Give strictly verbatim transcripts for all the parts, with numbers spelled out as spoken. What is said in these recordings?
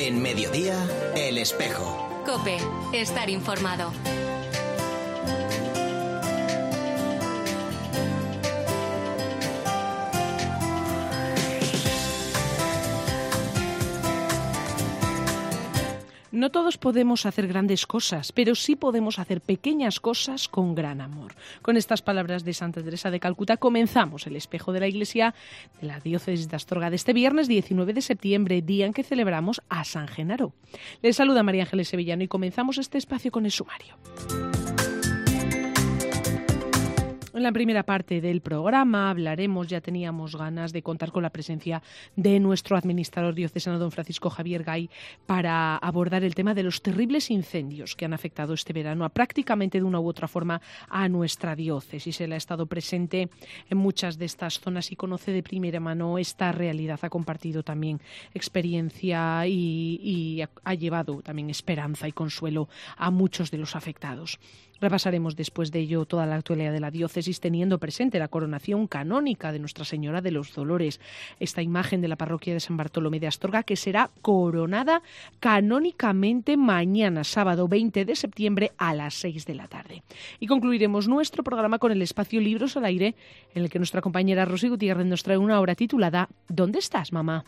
En Mediodía, El Espejo. COPE, estar informado. No todos podemos hacer grandes cosas, pero sí podemos hacer pequeñas cosas con gran amor. Con estas palabras de Santa Teresa de Calcuta comenzamos el espejo de la Iglesia de la Diócesis de Astorga de este viernes diecinueve de septiembre, día en que celebramos a San Genaro. Les saluda María Ángeles Sevillano y comenzamos este espacio con el sumario. En la primera parte del programa hablaremos, ya teníamos ganas de contar con la presencia de nuestro administrador diocesano, don Francisco Javier Gay, para abordar el tema de los terribles incendios que han afectado este verano a prácticamente de una u otra forma a nuestra diócesis. Él ha estado presente en muchas de estas zonas y conoce de primera mano esta realidad. Ha compartido también experiencia y, y ha, ha llevado también esperanza y consuelo a muchos de los afectados. Repasaremos después de ello toda la actualidad de la diócesis, teniendo presente la coronación canónica de Nuestra Señora de los Dolores, esta imagen de la parroquia de San Bartolomé de Astorga que será coronada canónicamente mañana, sábado veinte de septiembre a las seis de la tarde. Y concluiremos nuestro programa con el espacio Libros al Aire, en el que nuestra compañera Rosy Gutiérrez nos trae una obra titulada ¿Dónde estás, mamá?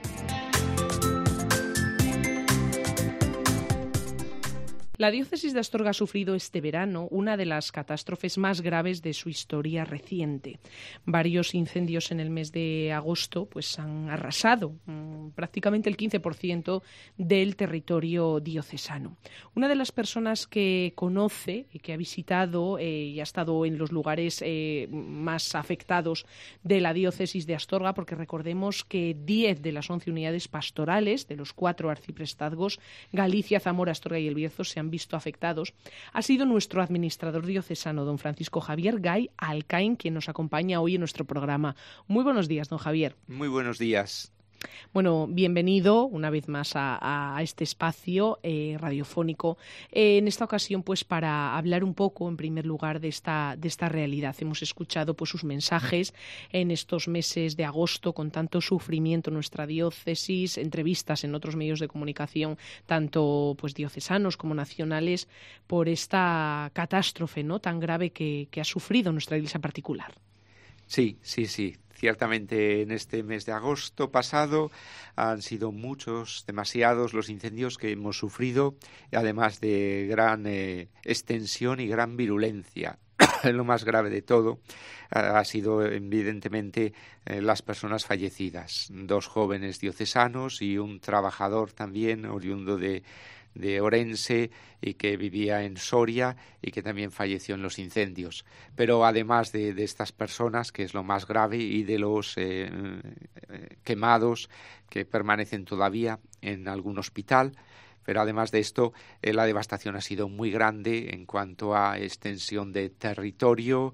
La diócesis de Astorga ha sufrido este verano una de las catástrofes más graves de su historia reciente. Varios incendios en el mes de agosto pues, han arrasado mmm, prácticamente el quince por ciento del territorio diocesano. Una de las personas que conoce y que ha visitado eh, y ha estado en los lugares eh, más afectados de la diócesis de Astorga, porque recordemos que diez de las once unidades pastorales de los cuatro arciprestazgos, Galicia, Zamora, Astorga y El Bierzo, se han visto afectados, ha sido nuestro administrador diocesano, don Francisco Javier Gay Alcaín, quien nos acompaña hoy en nuestro programa. Muy buenos días, don Javier. Muy buenos días. Bueno, bienvenido una vez más a, a este espacio eh, radiofónico. Eh, en esta ocasión, pues, para hablar un poco, en primer lugar, de esta, de esta realidad. Hemos escuchado pues sus mensajes en estos meses de agosto con tanto sufrimiento en nuestra diócesis, entrevistas en otros medios de comunicación, tanto pues diocesanos como nacionales, por esta catástrofe, ¿no?, tan grave que, que ha sufrido nuestra iglesia particular. Sí, sí, sí. Ciertamente en este mes de agosto pasado han sido muchos, demasiados los incendios que hemos sufrido, además de gran eh, extensión y gran virulencia. Lo más grave de todo ha sido evidentemente eh, las personas fallecidas, dos jóvenes diocesanos y un trabajador también oriundo de de Orense y que vivía en Soria y que también falleció en los incendios. Pero además de, de estas personas, que es lo más grave, y de los eh, eh, quemados que permanecen todavía en algún hospital, pero además de esto, eh, la devastación ha sido muy grande en cuanto a extensión de territorio,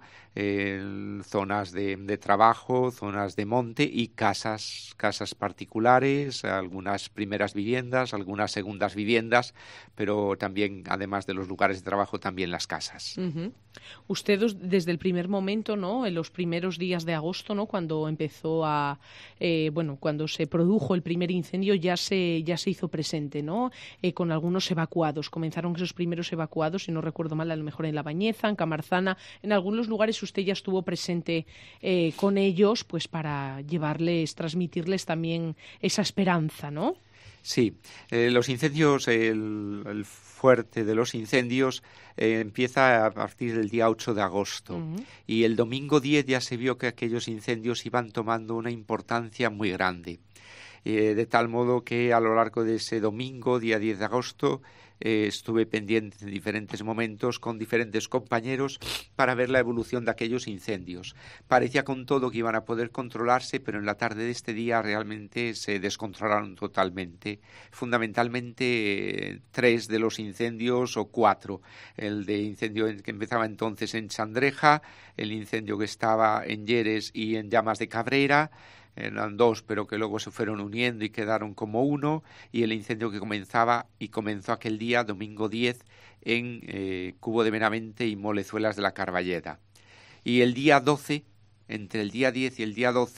eh, zonas de, de trabajo, zonas de monte y casas, casas particulares, algunas primeras viviendas, algunas segundas viviendas, pero también, además de los lugares de trabajo, también las casas. Uh-huh. Usted desde el primer momento, ¿no?, en los primeros días de agosto, ¿no?, cuando empezó a, eh, bueno, cuando se produjo el primer incendio, ya se, ya se hizo presente, ¿no?, eh, con algunos evacuados. Comenzaron esos primeros evacuados, si no recuerdo mal, a lo mejor en La Bañeza, en Camarzana, en algunos lugares usted ya estuvo presente eh, con ellos, pues para llevarles, transmitirles también esa esperanza, ¿no? Sí, eh, los incendios, el, el fuerte de los incendios eh, empieza a partir del día ocho de agosto uh-huh. y el domingo diez ya se vio que aquellos incendios iban tomando una importancia muy grande. Eh, de tal modo que a lo largo de ese domingo, día diez de agosto, eh, estuve pendiente en diferentes momentos con diferentes compañeros para ver la evolución de aquellos incendios. Parecía con todo que iban a poder controlarse, pero en la tarde de este día realmente se descontrolaron totalmente. Fundamentalmente eh, tres de los incendios, o cuatro. El de incendio que empezaba entonces en Chandreja, el incendio que estaba en Lleres y en Llamas de Cabrera, eran dos, pero que luego se fueron uniendo y quedaron como uno, y el incendio que comenzaba y comenzó aquel día, domingo diez, en eh, Cubo de Benavente y Molezuelas de la Carballeda. Y el día doce, entre el día diez y el día doce,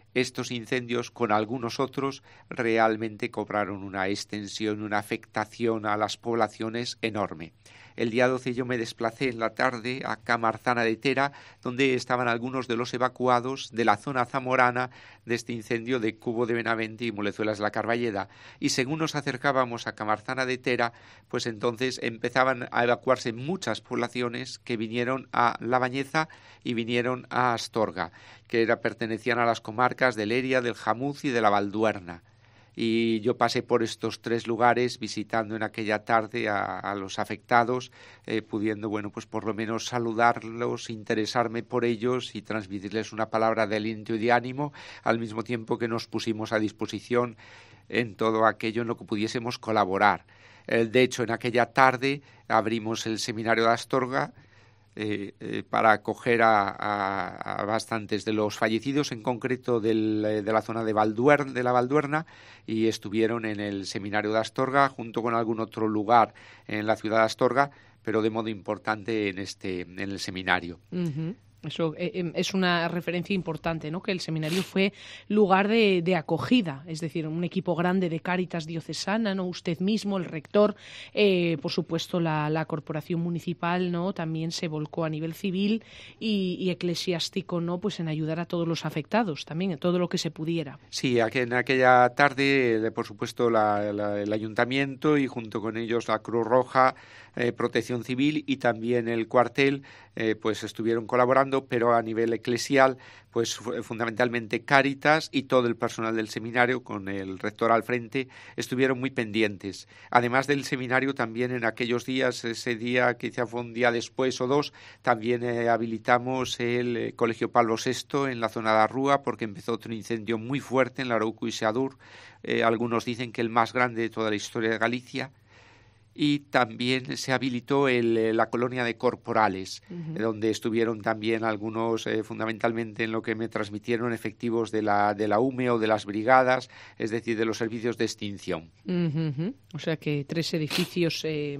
estos incendios, con algunos otros, realmente cobraron una extensión, una afectación a las poblaciones enorme. El día doce yo me desplacé en la tarde a Camarzana de Tera, donde estaban algunos de los evacuados de la zona zamorana de este incendio de Cubo de Benavente y Molezuelas de la Carballeda. Y según nos acercábamos a Camarzana de Tera, pues entonces empezaban a evacuarse muchas poblaciones que vinieron a La Bañeza y vinieron a Astorga, que era, pertenecían a las comarcas de Leria, del Jamuz y de la Valduerna. Y yo pasé por estos tres lugares visitando en aquella tarde a, a los afectados, eh, pudiendo, bueno, pues por lo menos saludarlos, interesarme por ellos y transmitirles una palabra de aliento y de ánimo, al mismo tiempo que nos pusimos a disposición en todo aquello en lo que pudiésemos colaborar. Eh, de hecho, en aquella tarde abrimos el seminario de Astorga, Eh, eh, para acoger a, a, a bastantes de los fallecidos, en concreto del, de la zona de, Valduer, de la Valduerna, y estuvieron en el seminario de Astorga junto con algún otro lugar en la ciudad de Astorga, pero de modo importante en este en el seminario. Uh-huh. Eso eh, es una referencia importante, ¿no? Que el seminario fue lugar de, de acogida, es decir, un equipo grande de Cáritas diocesana, ¿no? Usted mismo, el rector, eh, por supuesto la, la corporación municipal, ¿no? También se volcó a nivel civil y, y eclesiástico, ¿no? Pues en ayudar a todos los afectados, también en todo lo que se pudiera. Sí, en aquella tarde, por supuesto, la, la, el ayuntamiento y junto con ellos la Cruz Roja, eh, Protección Civil y también el cuartel, eh, pues estuvieron colaborando, pero a nivel eclesial, pues fundamentalmente Cáritas y todo el personal del seminario, con el rector al frente, estuvieron muy pendientes. Además del seminario, también en aquellos días, ese día que quizá fue un día después o dos, también eh, habilitamos el eh, Colegio Pablo sexto en la zona de Arrúa, porque empezó otro incendio muy fuerte en Larauco y Seadur. Eh, algunos dicen que el más grande de toda la historia de Galicia. Y también se habilitó el, la colonia de Corporales, uh-huh. donde estuvieron también algunos, eh, fundamentalmente en lo que me transmitieron, efectivos de la, de la U M E o de las brigadas, es decir, de los servicios de extinción. Uh-huh. O sea que tres edificios eh,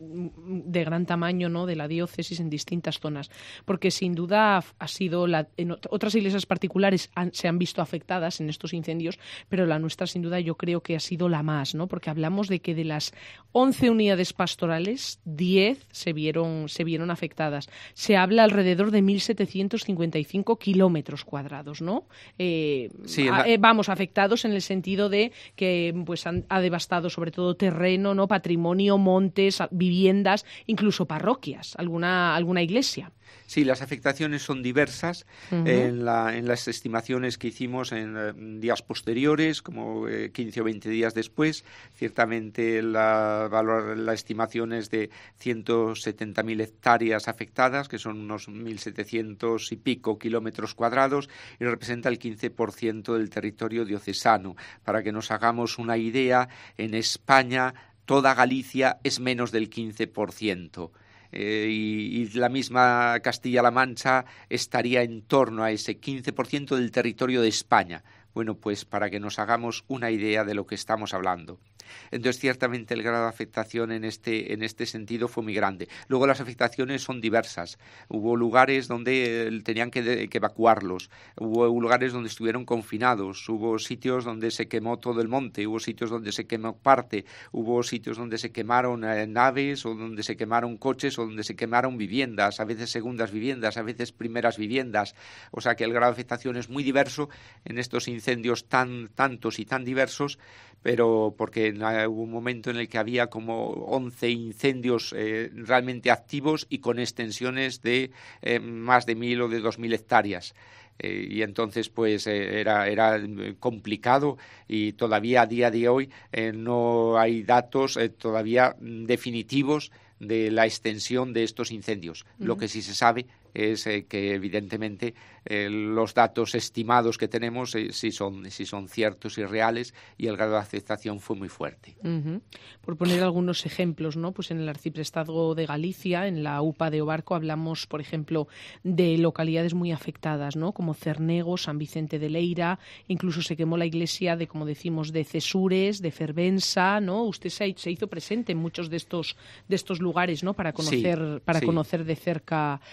de gran tamaño, ¿no?, de la diócesis en distintas zonas, porque sin duda ha sido, la, en otras iglesias particulares han, se han visto afectadas en estos incendios, pero la nuestra sin duda yo creo que ha sido la más, ¿no?, porque hablamos de que de las once unidades pastorales, diez se vieron, se vieron afectadas. Se habla alrededor de mil setecientos cincuenta y cinco kilómetros cuadrados, ¿no? Eh, sí, a, la... eh, vamos, afectados en el sentido de que pues han, ha devastado sobre todo terreno, ¿no?, patrimonio, montes, viviendas, incluso parroquias, alguna, alguna iglesia. Sí, las afectaciones son diversas. Uh-huh. en, la, en las estimaciones que hicimos en, en días posteriores, como eh, quince o veinte días después, ciertamente la, la estimación es de ciento setenta mil hectáreas afectadas, que son unos mil setecientos y pico kilómetros cuadrados, y representa el quince por ciento del territorio diocesano. Para que nos hagamos una idea, en España toda Galicia es menos del quince por ciento. Eh, y, y la misma Castilla-La Mancha estaría en torno a ese quince por ciento del territorio de España. Bueno, pues para que nos hagamos una idea de lo que estamos hablando. Entonces, ciertamente el grado de afectación en este, en este sentido fue muy grande. Luego las afectaciones son diversas. Hubo lugares donde tenían que, de, que evacuarlos, hubo lugares donde estuvieron confinados, hubo sitios donde se quemó todo el monte, hubo sitios donde se quemó parte, hubo sitios donde se quemaron eh, naves o donde se quemaron coches o donde se quemaron viviendas, a veces segundas viviendas, a veces primeras viviendas. O sea que el grado de afectación es muy diverso en estos incendios tan tantos y tan diversos, pero porque hubo un momento en el que había como once incendios eh, realmente activos y con extensiones de eh, más de mil o de dos mil hectáreas. Eh, y entonces pues eh, era, era complicado y todavía a día de hoy eh, no hay datos eh, todavía definitivos de la extensión de estos incendios. Uh-huh. Lo que sí se sabe es eh, que evidentemente eh, los datos estimados que tenemos eh, sí son sí son ciertos y reales, y el grado de aceptación fue muy fuerte. Uh-huh. Por poner algunos ejemplos, ¿no? Pues en el Arciprestazgo de Galicia, en la U P A de Obarco, hablamos, por ejemplo, de localidades muy afectadas, ¿no?, como Cernego, San Vicente de Leira, incluso se quemó la iglesia de, como decimos, de Cesures, de Fervensa, ¿no? Usted se, se hizo presente en muchos de estos de estos lugares, ¿no?, para conocer sí, para sí. conocer de cerca, o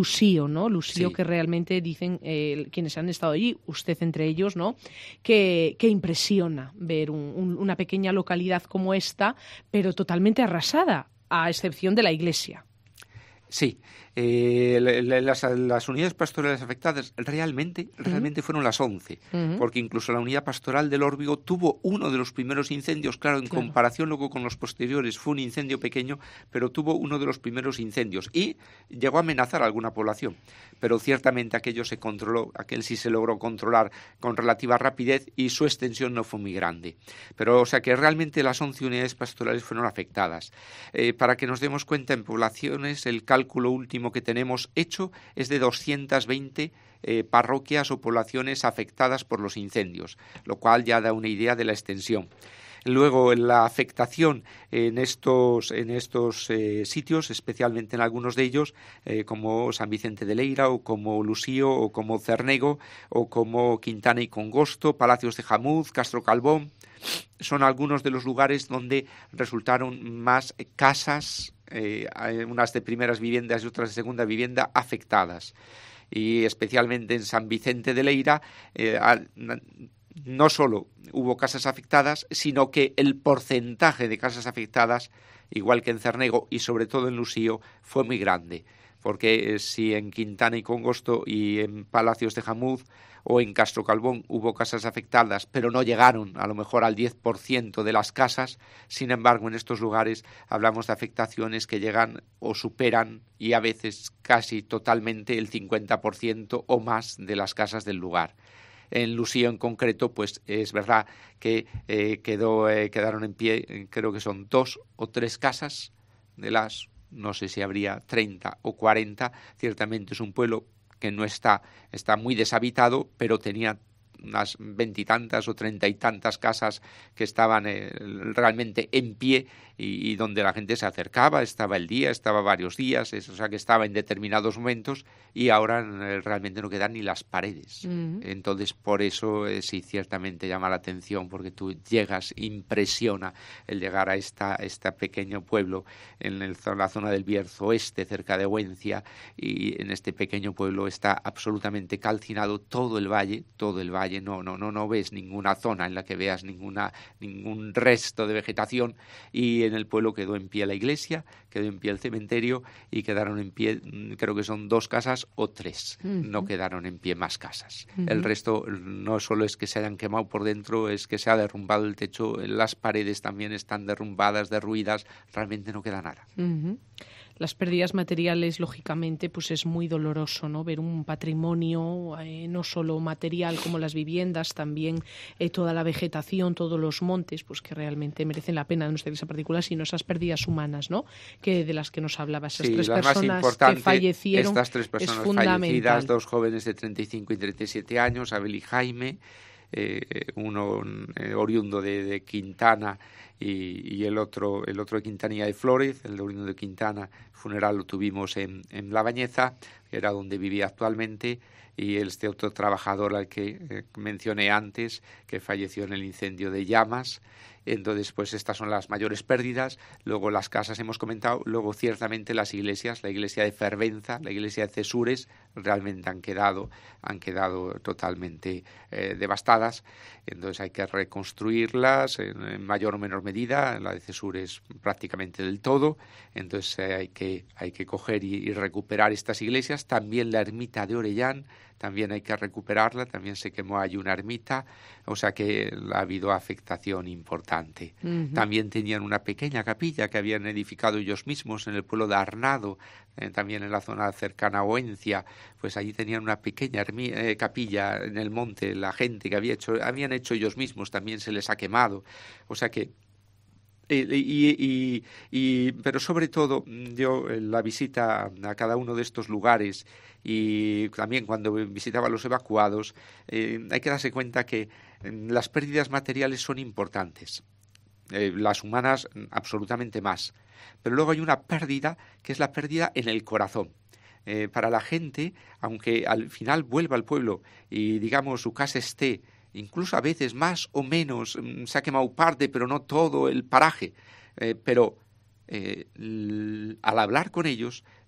Lusío, ¿no? Lusío, Sí. que realmente dicen eh, quienes han estado allí, usted entre ellos, ¿no? Que, que impresiona ver un, un, una pequeña localidad como esta, pero totalmente arrasada, a excepción de la iglesia. Sí, eh, las, las unidades pastorales afectadas realmente, realmente uh-huh. fueron las once, uh-huh. porque incluso la unidad pastoral del Órbigo tuvo uno de los primeros incendios, claro, en claro. comparación luego con los posteriores fue un incendio pequeño, pero tuvo uno de los primeros incendios y llegó a amenazar a alguna población, pero ciertamente aquello se controló, aquel sí se logró controlar con relativa rapidez y su extensión no fue muy grande, pero o sea que realmente las once unidades pastorales fueron afectadas. Eh, para que nos demos cuenta, en poblaciones el cálculo último que tenemos hecho es de doscientas veinte eh, parroquias o poblaciones afectadas por los incendios, lo cual ya da una idea de la extensión. Luego, la afectación en estos, en estos eh, sitios, especialmente en algunos de ellos, eh, como San Vicente de Leira, o como Lusío, o como Cernego, o como Quintana y Congosto, Palacios de Jamuz, Castro Calbón, son algunos de los lugares donde resultaron más casas, eh, unas de primeras viviendas y otras de segunda vivienda, afectadas. Y especialmente en San Vicente de Leira, eh, al, no solo hubo casas afectadas, sino que el porcentaje de casas afectadas, igual que en Cernego y sobre todo en Lusío, fue muy grande. Porque eh, si en Quintana y Congosto y en Palacios de Jamuz o en Castro Calbón hubo casas afectadas, pero no llegaron a lo mejor al diez por ciento de las casas, sin embargo en estos lugares hablamos de afectaciones que llegan o superan y a veces casi totalmente el cincuenta por ciento o más de las casas del lugar. En Lusío en concreto, pues es verdad que eh, quedó, eh, quedaron en pie, creo que son dos o tres casas de las, no sé si habría treinta o cuarenta, ciertamente es un pueblo que no está, está muy deshabitado, pero tenía unas veintitantas o treinta y tantas casas que estaban eh, realmente en pie y, y donde la gente se acercaba, estaba el día, estaba varios días, es, o sea que estaba en determinados momentos y ahora eh, realmente no quedan ni las paredes. Uh-huh. Entonces por eso eh, sí ciertamente llama la atención, porque tú llegas, impresiona el llegar a esta, este pequeño pueblo en, el, en la zona del Bierzo Oeste, cerca de Huencia, y en este pequeño pueblo está absolutamente calcinado todo el valle, todo el valle. No, no, no, no ves ninguna zona en la que veas ninguna, ningún resto de vegetación, y en el pueblo quedó en pie la iglesia, quedó en pie el cementerio y quedaron en pie, creo que son dos casas o tres, uh-huh. no quedaron en pie más casas. Uh-huh. El resto no solo es que se hayan quemado por dentro, es que se ha derrumbado el techo, las paredes también están derrumbadas, derruidas, realmente no queda nada. Uh-huh. Las pérdidas materiales, lógicamente, pues es muy doloroso, ¿no? Ver un patrimonio, eh, no solo material como las viviendas, también eh, toda la vegetación, todos los montes, pues que realmente merecen la pena, no sé esa particular, sino esas pérdidas humanas, ¿no? Que de las que nos hablaba, esas sí, tres las personas más que fallecieron, estas tres personas es fundamental. Fallecidas, dos jóvenes de treinta y cinco y treinta y siete años, Abel y Jaime, eh, uno eh, oriundo de, de Quintana y, y el otro el otro de Quintanilla de Flórez, el de oriundo de Quintana, funeral lo tuvimos en, en La Bañeza, que era donde vivía actualmente, y este otro trabajador al que eh, mencioné antes, que falleció en el incendio de Llamas. Entonces, pues estas son las mayores pérdidas. Luego las casas hemos comentado, luego ciertamente las iglesias, la iglesia de Fervenza, la iglesia de Cesures, realmente han quedado, han quedado totalmente eh, devastadas. Entonces hay que reconstruirlas en, en mayor o menor medida, la de Cesures prácticamente del todo. Entonces eh, hay que, hay que coger y, y recuperar estas iglesias. También la ermita de Orellán, también hay que recuperarla, también se quemó allí una ermita, o sea que ha habido afectación importante. Uh-huh. También tenían una pequeña capilla que habían edificado ellos mismos en el pueblo de Arnado, eh, también en la zona cercana a Oencia, pues allí tenían una pequeña ermi- eh, capilla en el monte, la gente que había hecho, habían hecho ellos mismos, también se les ha quemado, o sea que Y, y, y, y, pero sobre todo yo la visita a cada uno de estos lugares y también cuando visitaba a los evacuados, eh, hay que darse cuenta que las pérdidas materiales son importantes, eh, las humanas absolutamente más, pero luego hay una pérdida que es la pérdida en el corazón. Eh, para la gente, aunque al final vuelva al pueblo y digamos su casa esté, incluso a veces más o menos, se ha quemado parte, pero no todo el paraje. Eh, pero eh, l- al hablar con ellos,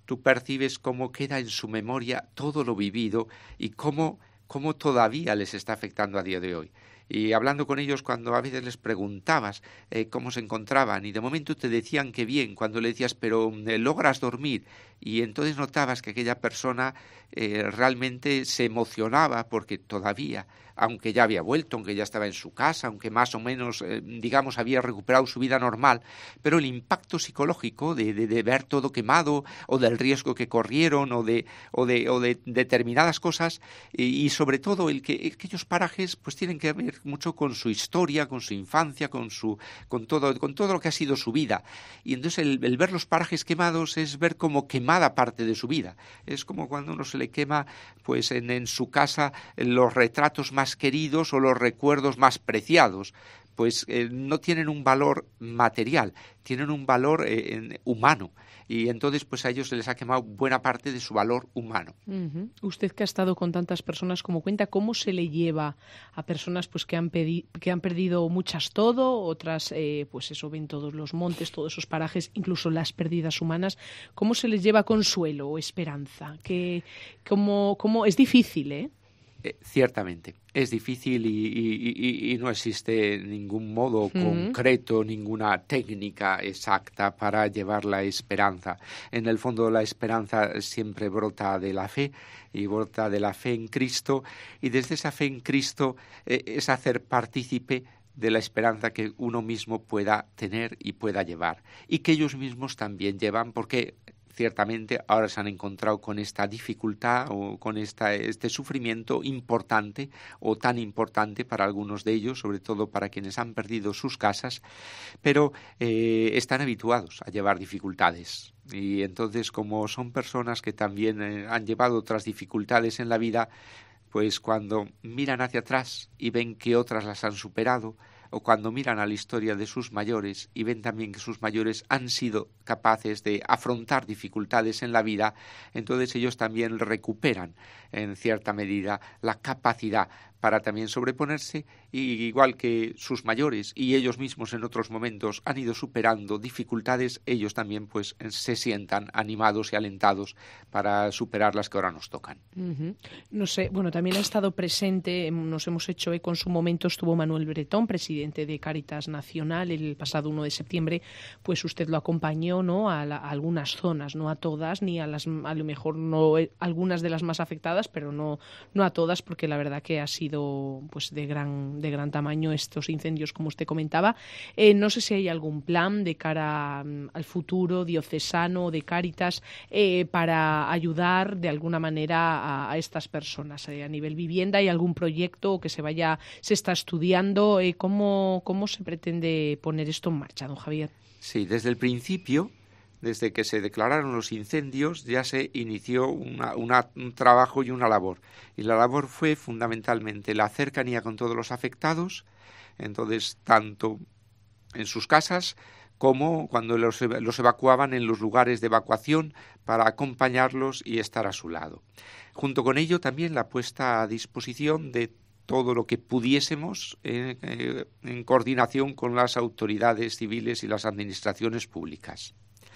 tú percibes cómo queda en su memoria todo lo vivido y cómo, cómo todavía les está afectando a día de hoy. Y hablando con ellos, cuando a veces les preguntabas eh, cómo se encontraban, y de momento te decían que bien, cuando le decías, pero eh, logras dormir, y entonces notabas que aquella persona eh, realmente se emocionaba porque todavía, aunque ya había vuelto, aunque ya estaba en su casa, aunque más o menos, eh, digamos, había recuperado su vida normal, pero el impacto psicológico de, de, de ver todo quemado, o del riesgo que corrieron, o de, o de, o de determinadas cosas, y, y sobre todo el que aquellos parajes pues tienen que ver mucho con su historia, con su infancia, con su, con todo, con todo lo que ha sido su vida. Y entonces el, el ver los parajes quemados es ver como quemada parte de su vida. Es como cuando uno se le quema, pues en, en su casa, los retratos más queridos o los recuerdos más preciados. Pues eh, no tienen un valor material, tienen un valor eh, en, humano. Y entonces pues a ellos se les ha quemado buena parte de su valor humano. Uh-huh. Usted que ha estado con tantas personas, como cuenta, ¿cómo se le lleva a personas pues que han, pedi- que han perdido muchas todo, otras eh, pues eso, ven todos los montes, todos esos parajes, incluso las pérdidas humanas? ¿Cómo se les lleva consuelo o esperanza? ¿Qué, cómo, cómo? Es difícil, ¿eh? Eh, ciertamente, es difícil y, y, y, y no existe ningún modo uh-huh. concreto, ninguna técnica exacta para llevar la esperanza. En el fondo la esperanza siempre brota de la fe y brota de la fe en Cristo, y desde esa fe en Cristo eh, es hacer partícipe de la esperanza que uno mismo pueda tener y pueda llevar, y que ellos mismos también llevan, porque ciertamente ahora se han encontrado con esta dificultad o con esta, este sufrimiento importante o tan importante para algunos de ellos, sobre todo para quienes han perdido sus casas, pero eh, están habituados a llevar dificultades. Y entonces, como son personas que también eh, han llevado otras dificultades en la vida, pues cuando miran hacia atrás y ven que otras las han superado, o cuando miran a la historia de sus mayores y ven también que sus mayores han sido capaces de afrontar dificultades en la vida, entonces ellos también recuperan en cierta medida la capacidad para también sobreponerse, y igual que sus mayores y ellos mismos en otros momentos han ido superando dificultades, ellos también pues se sientan animados y alentados para superar las que ahora nos tocan. Uh-huh. No sé, bueno, también ha estado presente, nos hemos hecho eco, en su momento estuvo Manuel Bretón, presidente de Cáritas Nacional, el pasado uno de septiembre, pues usted lo acompañó, ¿no?, a, la, a algunas zonas, no a todas, ni a las, a lo mejor no algunas de las más afectadas, pero no, no a todas, porque la verdad que ha sido pues de gran de gran tamaño estos incendios, como usted comentaba. Eh, no sé si hay algún plan de cara um, al futuro diocesano de Cáritas eh, para ayudar de alguna manera a, a estas personas eh, a nivel vivienda. ¿Hay algún proyecto que se vaya se está estudiando? Eh, ¿cómo, ¿Cómo se pretende poner esto en marcha, don Javier? Sí, desde el principio, desde que se declararon los incendios, ya se inició una, una, un trabajo y una labor. Y la labor fue fundamentalmente la cercanía con todos los afectados, entonces tanto en sus casas como cuando los, los evacuaban en los lugares de evacuación, para acompañarlos y estar a su lado. Junto con ello también la puesta a disposición de todo lo que pudiésemos eh, eh, en coordinación con las autoridades civiles y las administraciones públicas.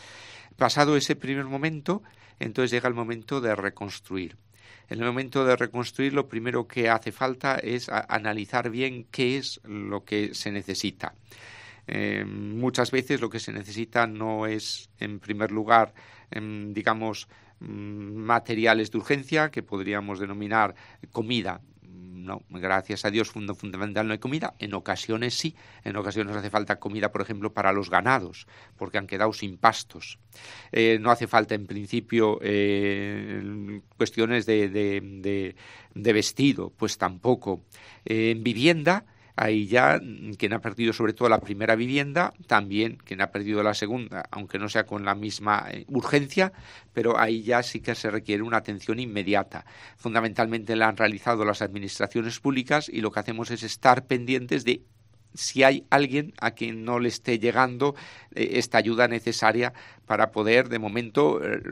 Pasado ese primer momento, entonces llega el momento de reconstruir. En el momento de reconstruir, lo primero que hace falta es a, analizar bien qué es lo que se necesita. Eh, muchas veces lo que se necesita no es, en primer lugar, eh, digamos, materiales de urgencia, que podríamos denominar comida. No, gracias a Dios, fundamental no hay comida. En ocasiones sí, en ocasiones hace falta comida, por ejemplo, para los ganados, porque han quedado sin pastos. Eh, no hace falta, en principio, eh, cuestiones de, de, de, de vestido, pues tampoco. Eh, en vivienda, ahí ya quien ha perdido sobre todo la primera vivienda, también quien ha perdido la segunda, aunque no sea con la misma eh, urgencia, pero ahí ya sí que se requiere una atención inmediata. Fundamentalmente la han realizado las administraciones públicas, y lo que hacemos es estar pendientes de si hay alguien a quien no le esté llegando eh, esta ayuda necesaria para poder, de momento, eh,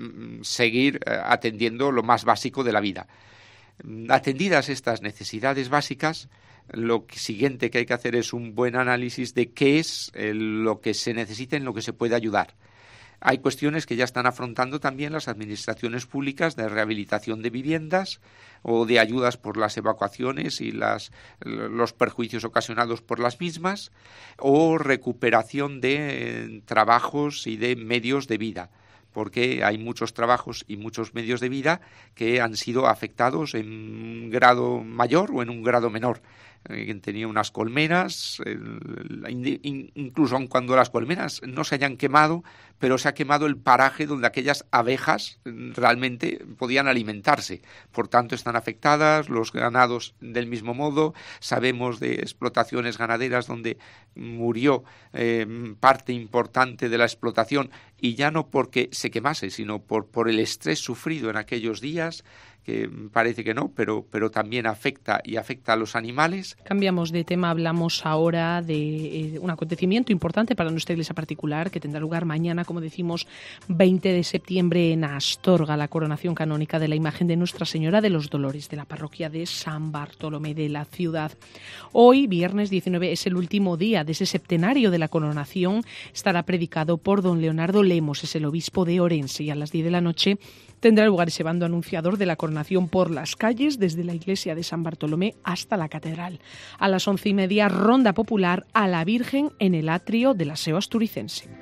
seguir eh, atendiendo lo más básico de la vida. Atendidas estas necesidades básicas, lo siguiente que hay que hacer es un buen análisis de qué es eh, lo que se necesita, en lo que se puede ayudar. Hay cuestiones que ya están afrontando también las administraciones públicas de rehabilitación de viviendas o de ayudas por las evacuaciones y las, los perjuicios ocasionados por las mismas, o recuperación de eh, trabajos y de medios de vida, porque hay muchos trabajos y muchos medios de vida que han sido afectados en un grado mayor o en un grado menor. Quien tenía unas colmenas, incluso aun cuando las colmenas no se hayan quemado, pero se ha quemado el paraje donde aquellas abejas realmente podían alimentarse. Por tanto, están afectadas los ganados del mismo modo. Sabemos de explotaciones ganaderas donde murió eh, parte importante de la explotación, y ya no porque se quemase, sino por, por el estrés sufrido en aquellos días, que parece que no, pero, pero también afecta y afecta a los animales. Cambiamos de tema, hablamos ahora de eh, un acontecimiento importante para nuestra iglesia particular que tendrá lugar mañana, como decimos, veinte de septiembre en Astorga, la coronación canónica de la imagen de Nuestra Señora de los Dolores de la parroquia de San Bartolomé de la ciudad. Hoy, viernes diecinueve, es el último día de ese septenario de la coronación. Estará predicado por don Leonardo Lemos, es el obispo de Orense, y a las diez de la noche tendrá lugar ese bando anunciador de la coronación por las calles, desde la iglesia de San Bartolomé hasta la catedral. A las once y media, ronda popular a la Virgen en el atrio del Aseo Asturicense.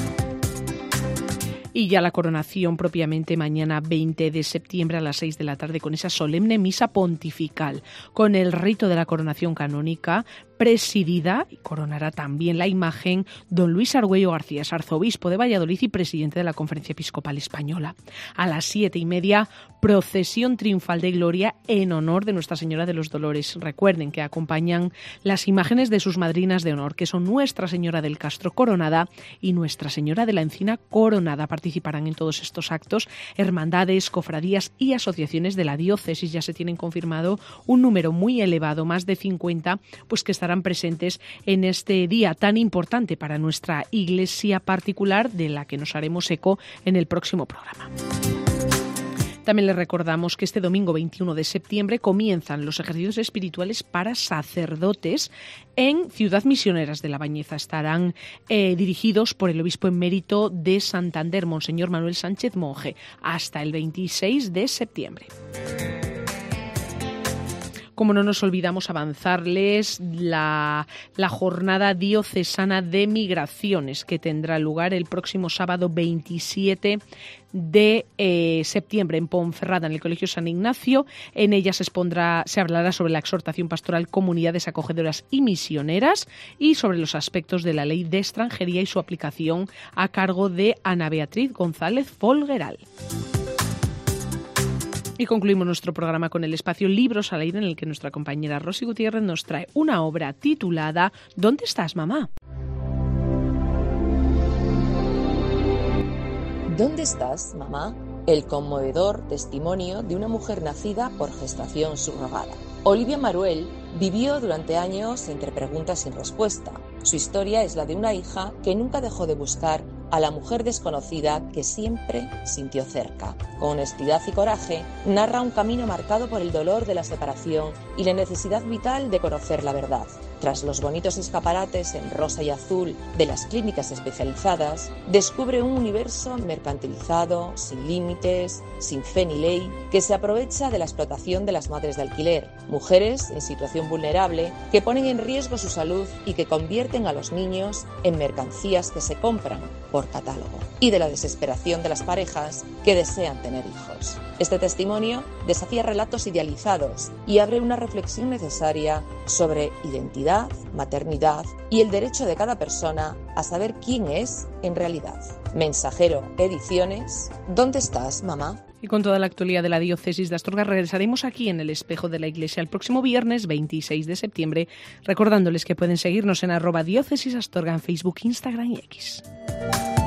Y ya la coronación propiamente mañana veinte de septiembre a las seis de la tarde, con esa solemne misa pontifical, con el rito de la coronación canónica, presidida, y coronará también la imagen, don Luis Argüello García, arzobispo de Valladolid y presidente de la Conferencia Episcopal Española. A las siete y media, procesión triunfal de gloria en honor de Nuestra Señora de los Dolores. Recuerden que acompañan las imágenes de sus madrinas de honor, que son Nuestra Señora del Castro coronada y Nuestra Señora de la Encina coronada. Participarán en todos estos actos hermandades, cofradías y asociaciones de la diócesis. Ya se tienen confirmado un número muy elevado, más de cincuenta, pues que estarán presentes en este día tan importante para nuestra iglesia particular, de la que nos haremos eco en el próximo programa. También les recordamos que este domingo veintiuno de septiembre comienzan los ejercicios espirituales para sacerdotes en Ciudad Misioneras de la Bañeza. Estarán eh, dirigidos por el obispo emérito de Santander, Monseñor Manuel Sánchez Monje, hasta el veintiséis de septiembre. Como no nos olvidamos avanzarles la, la jornada diocesana de migraciones, que tendrá lugar el próximo sábado veintisiete de eh, septiembre en Ponferrada, en el Colegio San Ignacio. En ella se expondrá, se hablará sobre la exhortación pastoral, comunidades acogedoras y misioneras, y sobre los aspectos de la ley de extranjería y su aplicación, a cargo de Ana Beatriz González Folgueral. Y concluimos nuestro programa con el espacio Libros al Aire, en el que nuestra compañera Rosy Gutiérrez nos trae una obra titulada ¿Dónde estás, mamá? ¿Dónde estás, mamá? El conmovedor testimonio de una mujer nacida por gestación subrogada. Olivia Maruel vivió durante años entre preguntas sin respuesta. Su historia es la de una hija que nunca dejó de buscar a la mujer desconocida que siempre sintió cerca. Con honestidad y coraje, narra un camino marcado por el dolor de la separación y la necesidad vital de conocer la verdad. Tras los bonitos escaparates en rosa y azul de las clínicas especializadas, descubre un universo mercantilizado, sin límites, sin fe ni ley, que se aprovecha de la explotación de las madres de alquiler, mujeres en situación vulnerable que ponen en riesgo su salud y que convierten a los niños en mercancías que se compran por catálogo, y de la desesperación de las parejas que desean tener hijos. Este testimonio desafía relatos idealizados y abre una reflexión necesaria sobre identidad, maternidad y el derecho de cada persona a saber quién es en realidad. Mensajero Ediciones, ¿dónde estás, mamá? Y con toda la actualidad de la diócesis de Astorga regresaremos aquí en el Espejo de la Iglesia el próximo viernes veintiséis de septiembre, recordándoles que pueden seguirnos en arroba diócesis Astorga en Facebook, Instagram y X.